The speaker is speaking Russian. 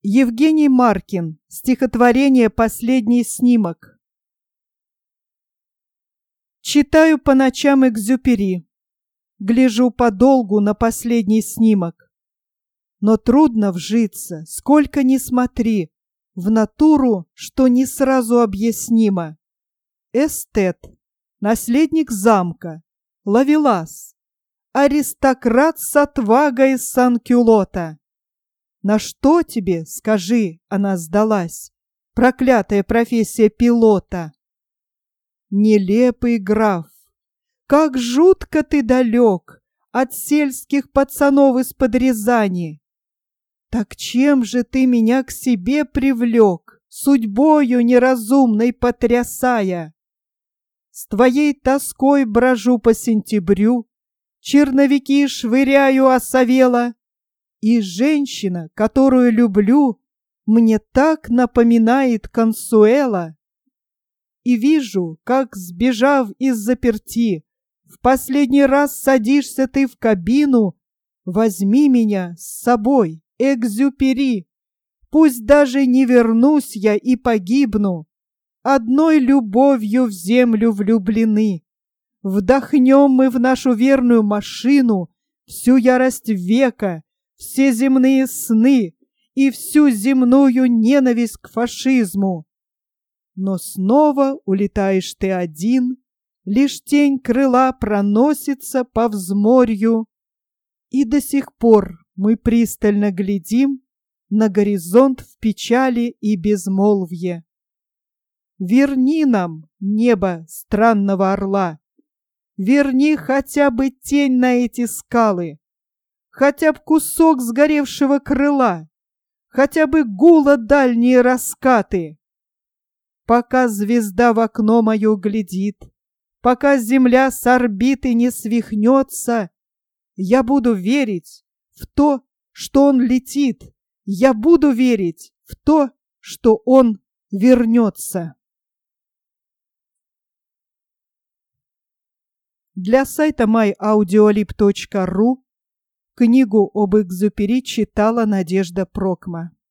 Евгений Маркин. Стихотворение «Последний снимок». Читаю по ночам Экзюпери, гляжу подолгу на последний снимок. Но трудно вжиться, сколько ни смотри, в натуру, что не сразу объяснимо. Эстет, наследник замка, ловелас, аристократ с отвагой санкюлота. На что тебе, скажи, она сдалась, проклятая профессия пилота? Нелепый граф, как жутко ты далек от сельских пацанов из-под Рязани. Так чем же ты меня к себе привлек, судьбою неразумной потрясая? С твоей тоской брожу по сентябрю, черновики швыряю осовела, и женщина, которую люблю, мне так напоминает Консуэла. И вижу, как, сбежав из заперти, в последний раз садишься ты в кабину. Возьми меня с собой, Экзюпери, пусть даже не вернусь я и погибну. Одной любовью в землю влюблены. Вдохнем мы в нашу верную машину всю ярость века, все земные сны и всю земную ненависть к фашизму. Но снова улетаешь ты один, лишь тень крыла проносится по взморью, и до сих пор мы пристально глядим на горизонт в печали и безмолвье. Верни нам, небо странного орла, верни хотя бы тень на эти скалы, хотя бы кусок сгоревшего крыла, хотя бы гула дальние раскаты. Пока звезда в окно мое глядит, пока земля с орбиты не свихнется, я буду верить в то, что он летит, я буду верить в то, что он вернется. Для сайта myaudiolib.ru книгу об Экзюпери читала Надежда Прокма.